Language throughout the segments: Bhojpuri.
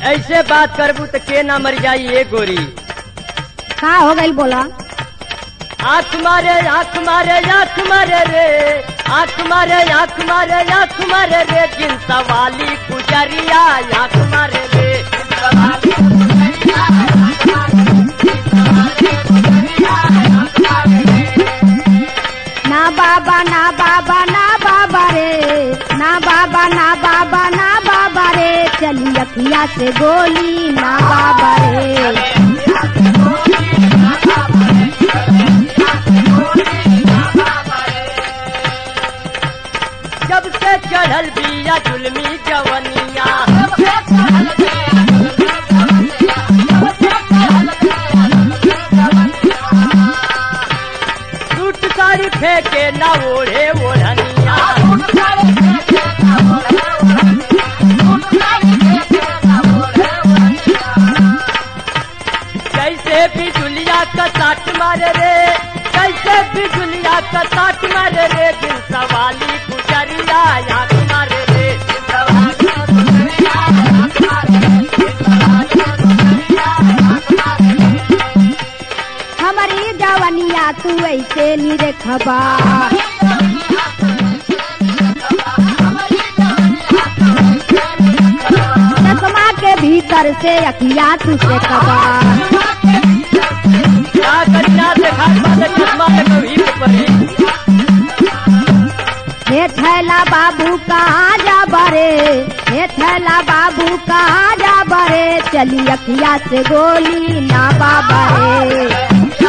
ऐसे बात करबू तो के ना मर जाई ये गोरी। का हो गई बोला। आँख मारे आँख मारे आँख मारे रे, आँख मारे आँख मारे आँख मारे रे, जिन सवाली गुजरिया आँख मारे रे। ना बाबा ना बाबा ना बाबा रे, ना बाबा ना बाबा ना बाबा रे, चली अखिया से गोली ना बाबा रे। जब से चढ़ल बिया जुल्मी जवनिया, सूट साड़ी फेंके न ओढ़े ओढ़निया, कैसे बिजुलिया का साट मारे रे, कैसे बिजुलिया का साट मारे रे, दिल सवाली गुजरिया आँख मारे रे। हमारी जवनिया तू ऐसे नहीं देखबा, चश्मा के भीतर से अखिया तू से कबा। क्या करिया देखा चश्मा में कभी पड़ी। हे थैला बाबू कहाँ जा बरे, हे थैला बाबू कहाँ जा बरे, चली अखिया से गोली ना बाबा रे।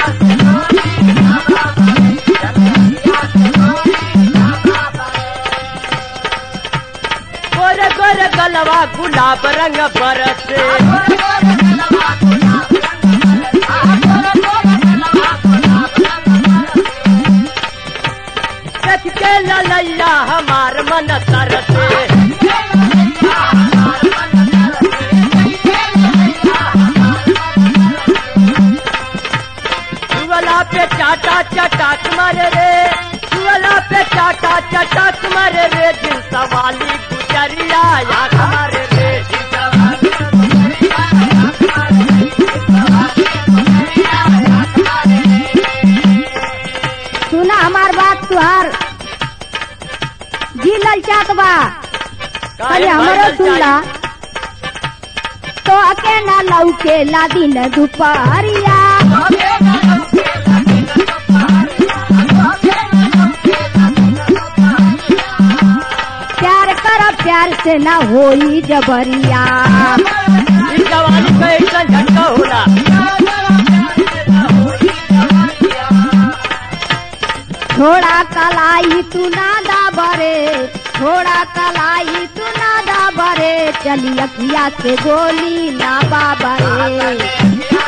गोरे गोरे गलवा गुलाब रंग बरसे, देख के ललैया हमार मन तरसे। सुअला पे चाटा चटाक मारे रे, सुअला पे चाटा चटाक मारे रे, दिल सवाली गुजरिया आँख मारे रे। सुना हमार बात तुहार जी ललचात बा, पहले हमारो सुनला तो अके ना लौके ला दिन दुपहरिया। प्यार कर प्यार से ना होई जबरिया, इस जवानी पे ऐसा झटका होला। थोड़ा कलाई तू ना दाबरे, थोड़ा कलाई तू ना दाबरे, चली अखिया से गोली ना बाबा रे।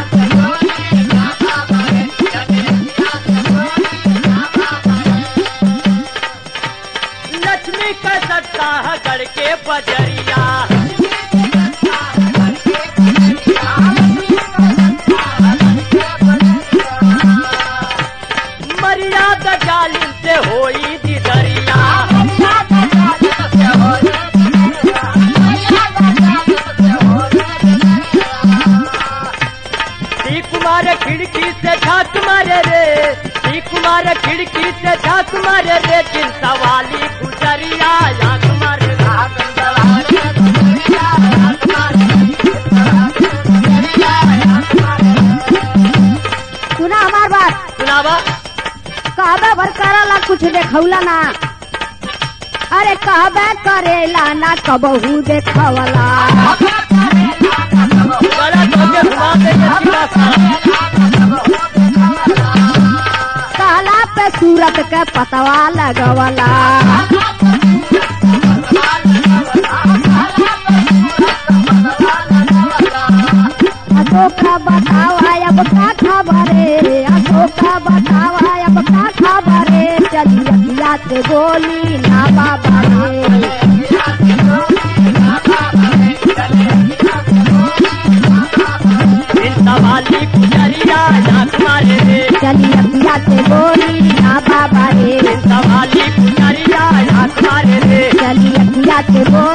लक्ष्मी का सट्टा है गढ़ के बजरिया, मर्यादा जालिम से होई दिदरिया। श्री कुमार खिड़की से झाक मारे रे, श्री कुमार खिड़की से झाक मारे रे, दिल सवाली गुजरिया आँख मारे रे। सुना हमार बात, सुनावा। कहबे भर करला कुछ देखौला ना, अरे कहबे करेला ना कबहू देखवला। गला धोके घुमा देंगे सीधा सा। कहला पे सूरत के पतवा लगवला, अशोक बतावा अब का खबरे, अशोक बतावा अब का खबरे, चली अखिया से गोली ना बाबा रे। दिल सवाली गुजरिया आँख मारे रे, चली अखिया से गोली ना बाबा रे। दिल सवाली गुजरिया आँख मारे रे। चली अखिया से गोली